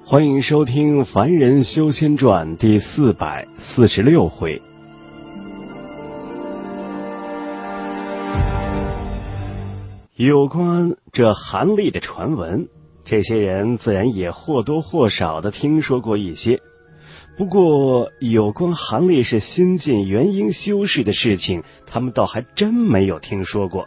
欢迎收听《凡人修仙传》第446回。有关这韩立的传闻，这些人自然也或多或少的听说过一些。不过有关韩立是新晋元婴修士的事情，他们倒还真没有听说过。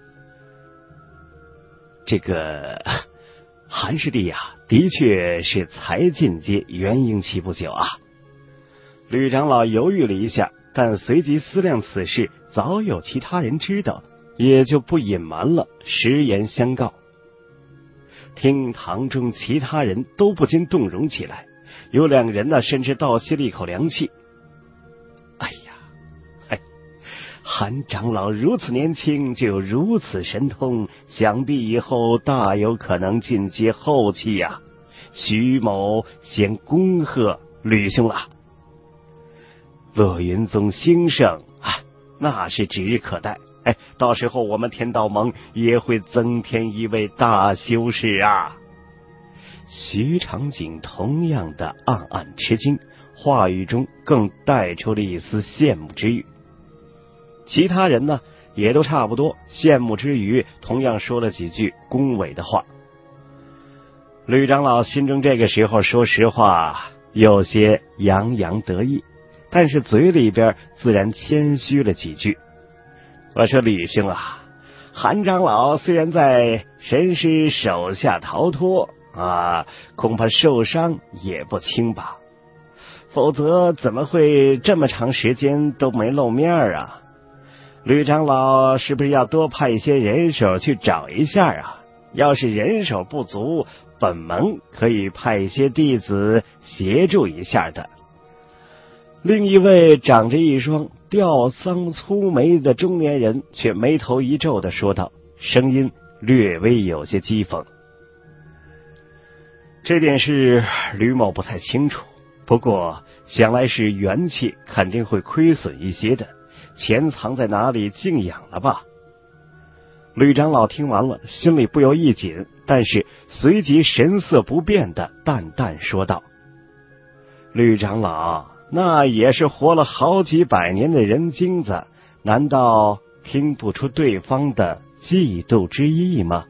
这个韩师弟呀，的确是才进阶元婴期不久啊。吕长老犹豫了一下，但随即思量此事早有其他人知道，也就不隐瞒了，实言相告。厅堂中其他人都不禁动容起来，有两人呢，甚至倒吸了一口凉气。哎呀，韩长老如此年轻就有如此神通，想必以后大有可能进阶后期呀。徐某先恭贺吕兄了。乐云宗兴盛那是指日可待。到时候我们天道盟也会增添一位大修士啊。徐长景同样的暗暗吃惊，话语中更带出了一丝羡慕之意。其他人呢，也都差不多，羡慕之余同样说了几句恭维的话。吕长老心中这个时候说实话有些洋洋得意，但是嘴里边自然谦虚了几句。我说吕兄啊，韩长老虽然在神师手下逃脱恐怕受伤也不轻吧，否则怎么会这么长时间都没露面啊？吕长老是不是要多派一些人手去找一下啊？要是人手不足，本盟可以派一些弟子协助一下的。另一位长着一双吊丧粗眉的中年人却眉头一皱地说道，声音略微有些讥讽。这件事吕某不太清楚，不过想来是元气肯定会亏损一些的，钱藏在哪里静养了吧。吕长老听完了，心里不由一紧，但是随即神色不变的淡淡说道，吕长老那也是活了好几百年的人精子，难道听不出对方的嫉妒之意吗？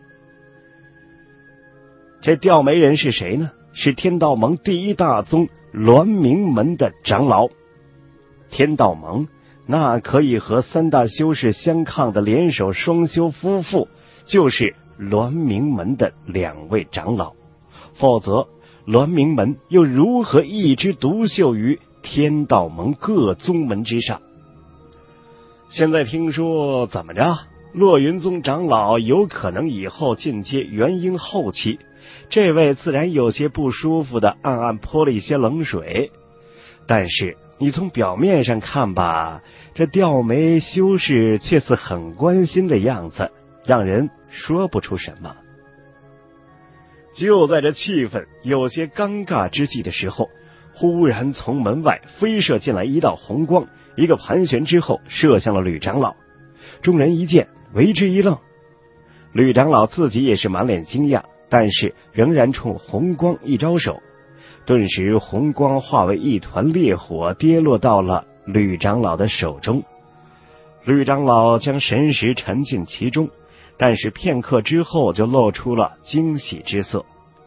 这吊眉人是谁呢？是天道盟第一大宗栾明门的长老。天道盟那可以和三大修士相抗的联手双修夫妇，就是栾明门的两位长老，否则栾明门又如何一枝独秀于天道盟各宗门之上？现在听说怎么着，洛云宗长老有可能以后进阶元婴后期，这位自然有些不舒服的暗暗泼了一些冷水。但是你从表面上看吧，这吊眉修士却似很关心的样子，让人说不出什么。就在这气氛有些尴尬之际的时候，忽然从门外飞射进来一道红光，一个盘旋之后射向了吕长老。众人一见为之一愣，吕长老自己也是满脸惊讶，但是仍然冲红光一招手，顿时红光化为一团烈火，跌落到了吕长老的手中。吕长老将神识沉进其中，但是片刻之后就露出了惊喜之色。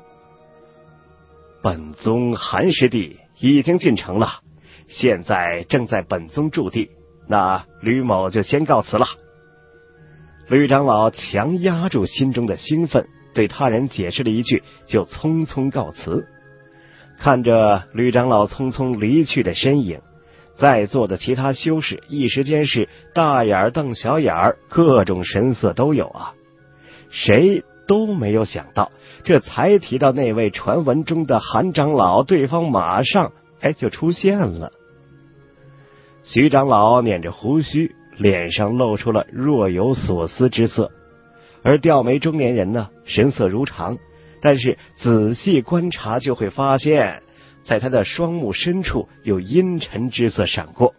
本宗韩师弟已经进城了，现在正在本宗驻地，那吕某就先告辞了。吕长老强压住心中的兴奋，对他人解释了一句，就匆匆告辞。看着吕长老匆匆离去的身影，在座的其他修士一时间是大眼瞪小眼，各种神色都有啊。谁都没有想到，这才提到那位传闻中的韩长老，对方马上就出现了。徐长老捻着胡须，脸上露出了若有所思之色，而吊眉中年人呢，神色如常，但是仔细观察就会发现，在他的双目深处有阴沉之色闪过。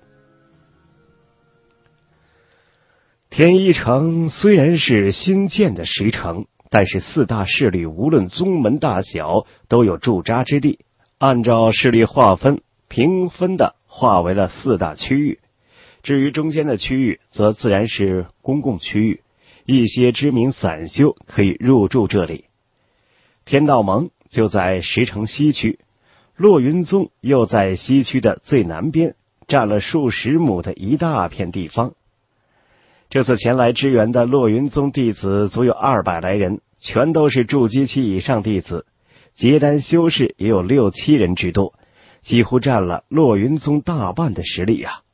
天一城虽然是新建的石城， 但是四大势力无论宗门大小都有驻扎之地，按照势力划分，平分的划为了4大区域。至于中间的区域，则自然是公共区域，一些知名散修可以入住这里。天道盟就在石城西区，落云宗又在西区的最南边，占了数十亩的一大片地方。这次前来支援的落云宗弟子足有200来人，全都是筑基期以上弟子，结丹修士也有6、7人之多，几乎占了落云宗大半的实力啊。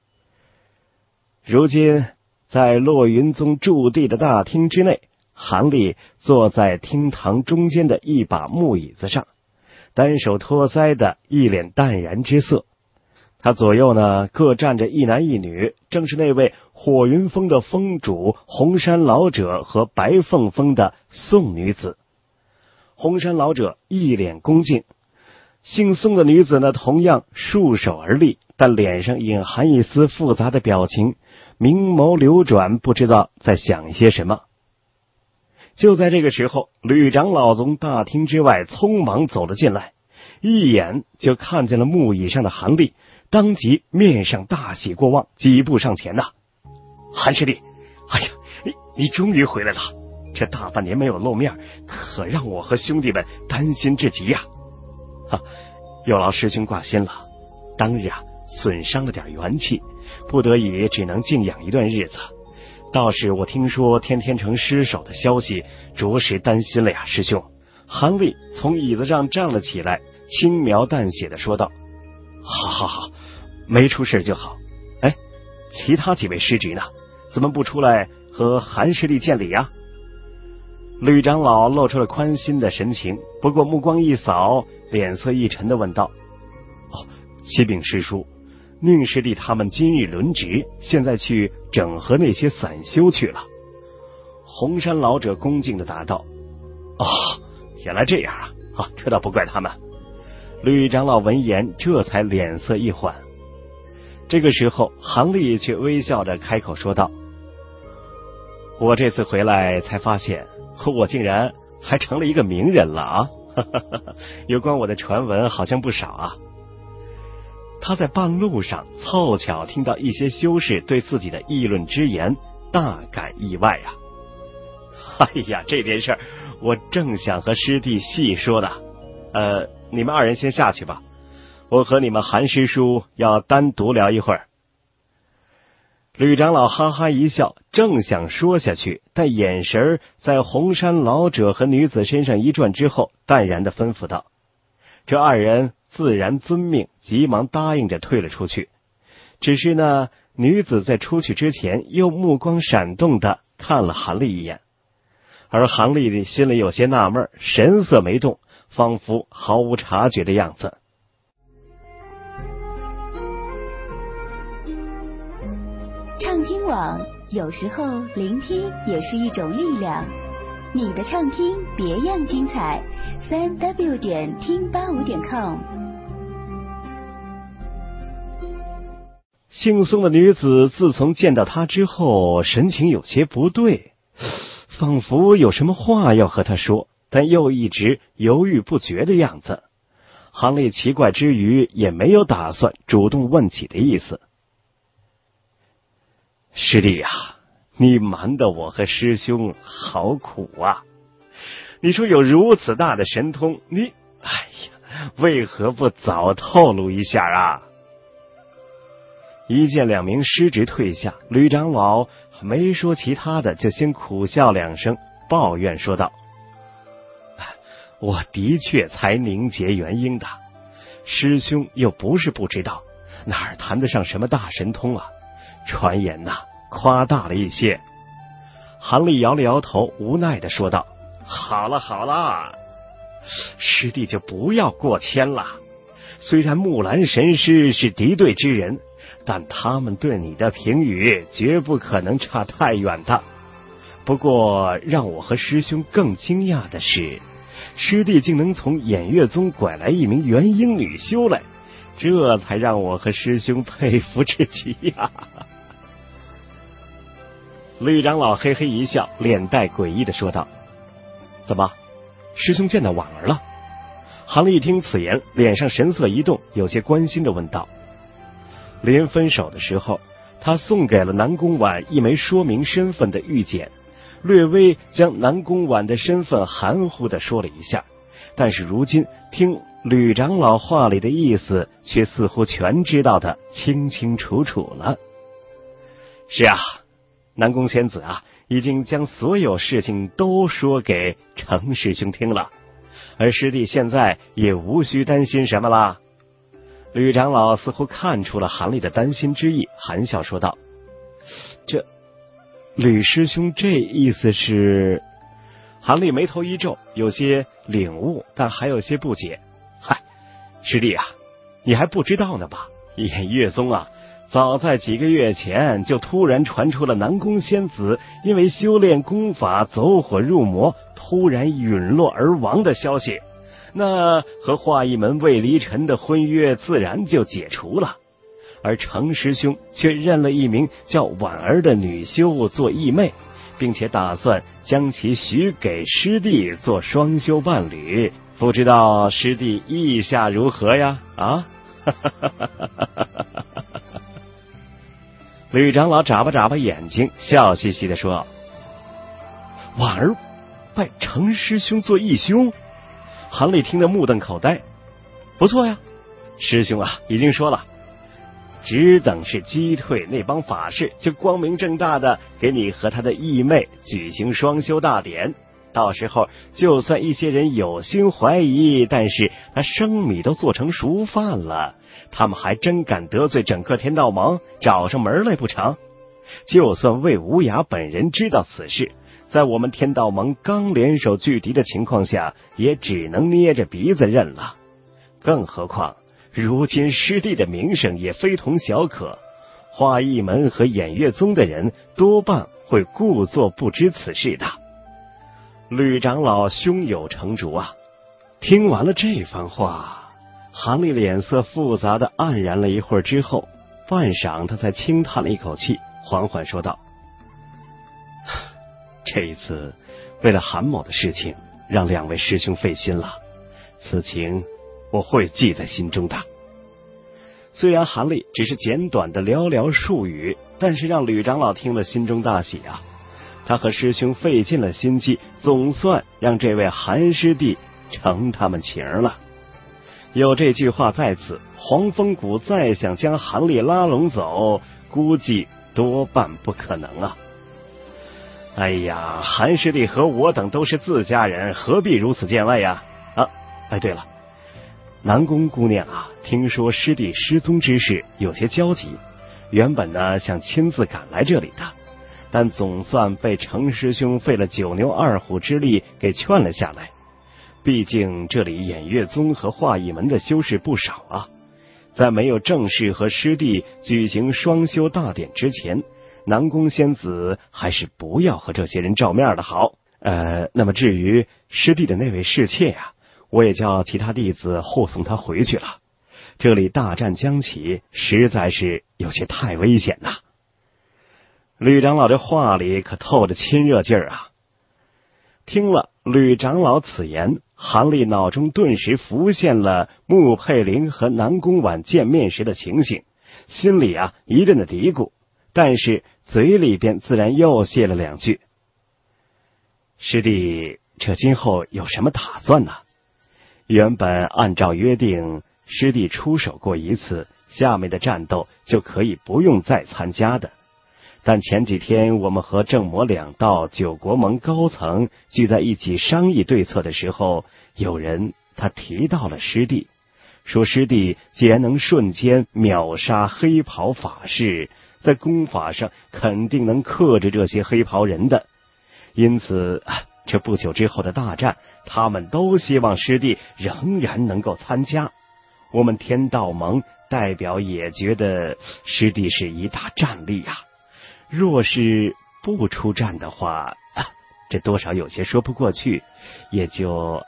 如今在落云宗驻地的大厅之内，韩立坐在厅堂中间的一把木椅子上，单手托腮的一脸淡然之色。他左右呢各站着一男一女，正是那位火云峰的峰主红山老者和白凤峰的宋女子。红山老者一脸恭敬，姓宋的女子呢同样束手而立，但脸上隐含一丝复杂的表情，明眸流转，不知道在想些什么。就在这个时候，吕长老从大厅之外匆忙走了进来，一眼就看见了木椅上的韩立，当即面上大喜过望，几步上前呐。韩师弟，哎呀，你终于回来了，这大半年没有露面，可让我和兄弟们担心至极呀。有劳师兄挂心了，当日损伤了点元气，不得已只能静养一段日子。倒是我听说天天城失守的消息，着实担心了呀，师兄。韩立从椅子上站了起来，轻描淡写的说道：好，没出事就好。哎，其他几位师侄呢？怎么不出来和韩师弟见礼呀？吕长老露出了宽心的神情，不过目光一扫，脸色一沉的问道：启禀师叔，宁师弟他们今日轮值，现在去整合那些散修去了。红山老者恭敬的答道：原来这样啊，这倒不怪他们。吕长老闻言，这才脸色一缓。这个时候，韩立却微笑着开口说道：我这次回来才发现，我竟然还成了一个名人了啊！有关我的传闻好像不少啊。他在半路上凑巧听到一些修士对自己的议论之言，大感意外啊。哎呀，这件事我正想和师弟细说的。你们2人先下去吧，我和你们韩师叔要单独聊一会儿。吕长老哈哈一笑，正想说下去，但眼神在红山老者和女子身上一转之后，淡然的吩咐道。这2人自然遵命，急忙答应着退了出去。只是呢，女子在出去之前又目光闪动的看了韩立一眼，而韩立心里有些纳闷，神色没动，仿佛毫无察觉的样子。 畅听网，有时候聆听也是一种力量。你的畅听别样精彩，3w 点听85.com。 姓宋的女子自从见到他之后，神情有些不对，仿佛有什么话要和他说，但又一直犹豫不决的样子。韩立奇怪之余，也没有打算主动问起的意思。师弟啊，你瞒得我和师兄好苦啊！你说有如此大的神通，你为何不早透露一下啊？一见2名师侄退下，吕长老没说其他的，就先苦笑2声，抱怨说道：我的确才凝结元婴的，师兄又不是不知道，哪儿谈得上什么大神通啊？传言夸大了一些。韩立摇了摇头，无奈的说道：好了，师弟就不要过谦了。虽然木兰神师是敌对之人，但他们对你的评语绝不可能差太远的。不过让我和师兄更惊讶的是，师弟竟能从偃月宗拐来一名元婴女修来，这才让我和师兄佩服至极呀。吕长老嘿嘿一笑，脸带诡异的说道： 怎么，师兄见到婉儿了？韩立一听此言，脸上神色一动，有些关心地问道。临分手的时候，他送给了南宫婉一枚说明身份的玉简，略微将南宫婉的身份含糊地说了一下，但是如今听吕长老话里的意思，却似乎全知道的清清楚楚了。是啊，南宫仙子啊，已经将所有事情都说给程师兄听了，而师弟现在也无需担心什么啦。吕长老似乎看出了韩立的担心之意，含笑说道：这吕师兄这意思是？韩立眉头一皱，有些领悟，但还有些不解。嗨，师弟啊，你还不知道呢吧？偃月宗啊，早在几个月前就突然传出了南宫仙子因为修炼功法走火入魔，突然陨落而亡的消息，那和华一门魏离尘的婚约自然就解除了。而程师兄却认了一名叫婉儿的女修做义妹，并且打算将其许给师弟做双修伴侣，不知道师弟意下如何呀？啊！吕长老眨巴眨巴眼睛，笑嘻嘻地说：婉儿拜程师兄做义兄。韩立听得目瞪口呆。不错呀，师兄啊已经说了，只等是击退那帮法士，就光明正大的给你和他的义妹举行双修大典。到时候就算一些人有心怀疑，但是他生米都做成熟饭了，他们还真敢得罪整个天道盟，找上门来不成？就算魏无涯本人知道此事，在我们天道盟刚联手拒敌的情况下，也只能捏着鼻子认了。更何况如今师弟的名声也非同小可，华义门和偃月宗的人多半会故作不知此事的。吕长老胸有成竹啊！听完了这番话，韩立脸色复杂的黯然了一会儿之后，半晌他才轻叹了一口气，缓缓说道：这一次为了韩某的事情，让两位师兄费心了，此情我会记在心中的。虽然韩立只是简短的寥寥数语，但是让吕长老听了心中大喜啊！他和师兄费尽了心机，总算让这位韩师弟成他们情了。有这句话在此，黄风谷再想将韩立拉拢走，估计多半不可能啊！哎呀，韩师弟和我等都是自家人，何必如此见外呀？哎，对了，南宫姑娘啊，听说师弟失踪之事有些焦急，原本呢想亲自赶来这里的，但总算被程师兄费了九牛二虎之力给劝了下来。毕竟这里偃月宗和华义门的修士不少啊，在没有正式和师弟举行双修大典之前，南宫仙子还是不要和这些人照面的好。那么至于师弟的那位侍妾呀，我也叫其他弟子护送他回去了。这里大战将起，实在是有些太危险呐。吕长老这话里可透着亲热劲儿啊！听了吕长老此言，韩立脑中顿时浮现了穆佩林和南宫婉见面时的情形，心里啊一阵的嘀咕，但是嘴里边自然又谢了两句。师弟这今后有什么打算呢？原本按照约定，师弟出手过一次，下面的战斗就可以不用再参加的。但前几天我们和正魔两道九国盟高层聚在一起商议对策的时候，有人他提到了师弟，说师弟既然能瞬间秒杀黑袍法士，在功法上肯定能克制这些黑袍人的。因此这不久之后的大战，他们都希望师弟仍然能够参加。我们天道盟代表也觉得师弟是一大战力啊，若是不出战的话，这多少有些说不过去，也就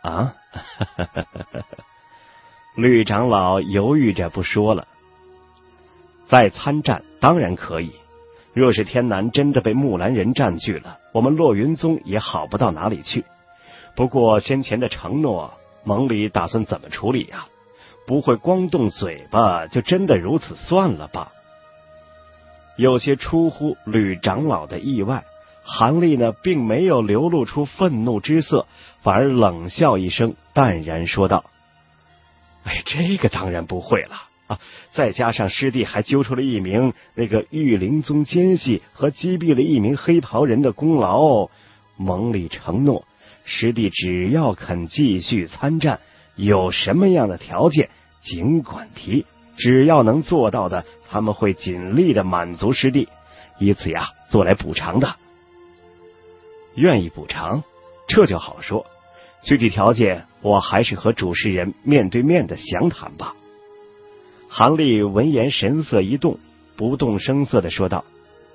吕长老犹豫着不说了。再参战当然可以，若是天南真的被木兰人占据了，我们落云宗也好不到哪里去。 不过先前的承诺，蒙里打算怎么处理呀？不会光动嘴巴就真的如此算了吧？有些出乎吕长老的意外，韩立呢并没有流露出愤怒之色，反而冷笑一声，淡然说道：哎，这个当然不会了啊！再加上师弟还揪出了一名那个玉灵宗奸细和击毙了一名黑袍人的功劳，蒙里承诺师弟只要肯继续参战，有什么样的条件尽管提，只要能做到的，他们会尽力的满足师弟，以此呀做来补偿的。愿意补偿，这就好说，具体条件我还是和主事人面对面的详谈吧。韩立闻言神色一动，不动声色的说道：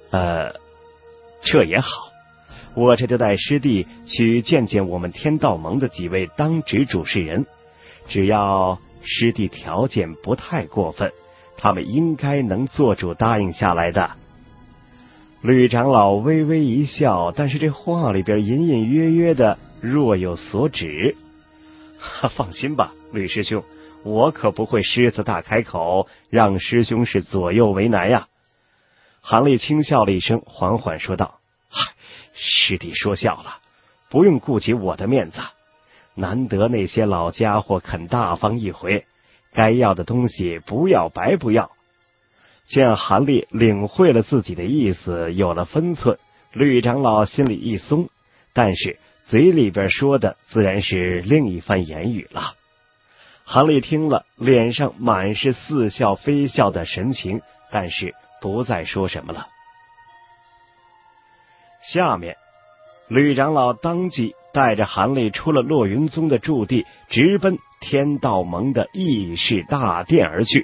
这也好，我这就带师弟去见见我们天道盟的几位当值主事人，只要师弟条件不太过分，他们应该能做主答应下来的。吕长老微微一笑，但是这话里边隐隐约约的若有所指。放心吧，吕师兄，我可不会狮子大开口，让师兄是左右为难呀。韩立轻笑了一声，缓缓说道：师弟说笑了，不用顾及我的面子，难得那些老家伙肯大方一回，该要的东西不要白不要。见韩立领会了自己的意思，有了分寸，吕长老心里一松，但是嘴里边说的自然是另一番言语了。韩立听了，脸上满是似笑非笑的神情，但是不再说什么了。下面吕长老当即带着韩立出了落云宗的驻地，直奔天道盟的议事大殿而去。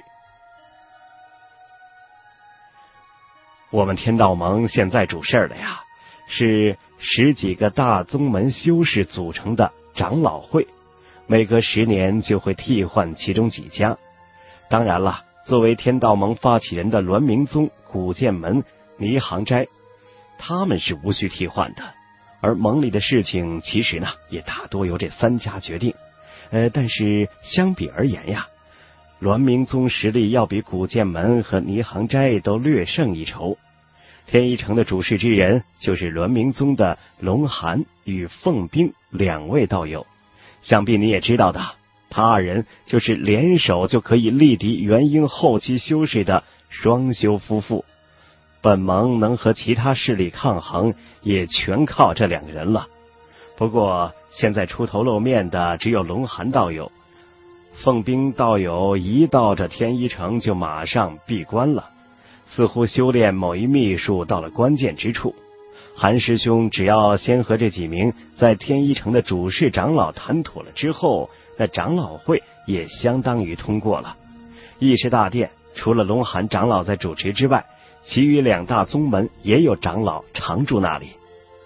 我们天道盟现在主事的呀，是10几个大宗门修士组成的长老会，每隔10年就会替换其中几家。当然了，作为天道盟发起人的栾明宗、古剑门、霓行斋，他们是无需替换的。而盟里的事情其实呢，也大多由这3家决定。但是相比而言呀，栾明宗实力要比古剑门和霓行斋都略胜一筹。天一城的主事之人就是栾明宗的龙寒与凤冰2位道友，想必你也知道的，他2人就是联手就可以力敌元婴后期修士的双修夫妇。本盟能和其他势力抗衡，也全靠这2个人了。不过现在出头露面的只有龙寒道友，凤冰道友一到这天一城就马上闭关了，似乎修炼某一秘术到了关键之处。韩师兄只要先和这几名在天一城的主事长老谈妥了之后，那长老会也相当于通过了。议事大殿除了龙寒长老在主持之外，其余2大宗门也有长老常驻那里。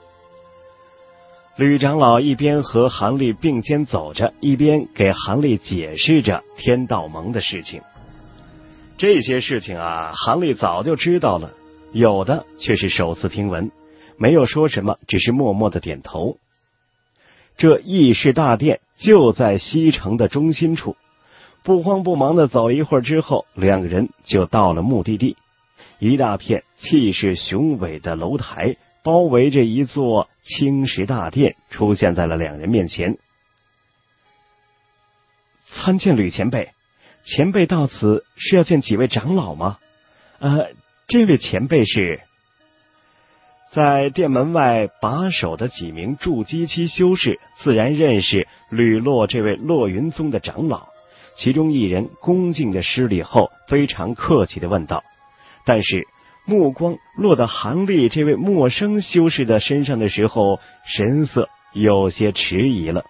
吕长老一边和韩立并肩走着，一边给韩立解释着天道盟的事情。这些事情啊，韩立早就知道了，有的却是首次听闻，没有说什么，只是默默的点头。这议事大殿就在西城的中心处，不慌不忙的走一会儿之后，2个人就到了目的地。一大片气势雄伟的楼台包围着一座青石大殿，出现在了2人面前。参见吕前辈，前辈到此是要见几位长老吗？这位前辈是……在殿门外把守的几名筑基期修士自然认识吕洛这位落云宗的长老，其中1人恭敬的施礼后，非常客气的问道。但是目光落到韩立这位陌生修士的身上的时候，神色有些迟疑了。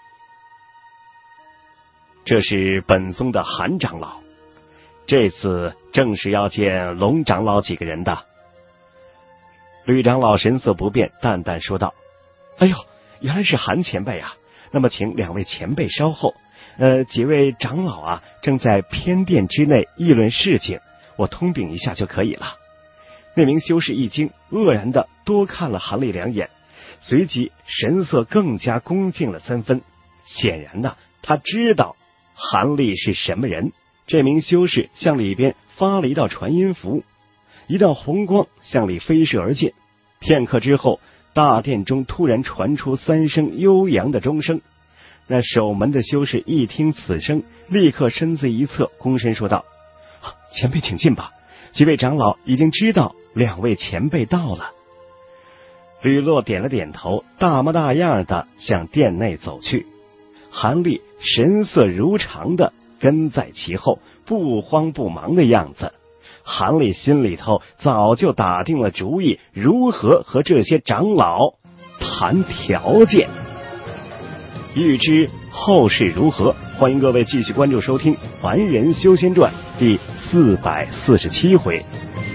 这是本宗的韩长老，这次正是要见龙长老几个人的。吕长老神色不变，淡淡说道：哎呦，原来是韩前辈啊，那么请2位前辈稍后，几位长老啊正在偏殿之内议论事情，我通禀一下就可以了。那名修士一惊，愕然的多看了韩立2眼， 随即神色更加恭敬了3分。显然呢，他知道韩立是什么人。这名修士向里边发了一道传音符，一道红光向里飞射而进。片刻之后，大殿中突然传出3声悠扬的钟声。那守门的修士一听此声，立刻身子一侧，躬身说道：前辈请进吧，几位长老已经知道2位前辈到了。吕洛点了点头，大模大样的向殿内走去。韩立神色如常的跟在其后，不慌不忙的样子。韩立心里头早就打定了主意，如何和这些长老谈条件。欲知后事如何，欢迎各位继续关注收听《凡人修仙传》第447回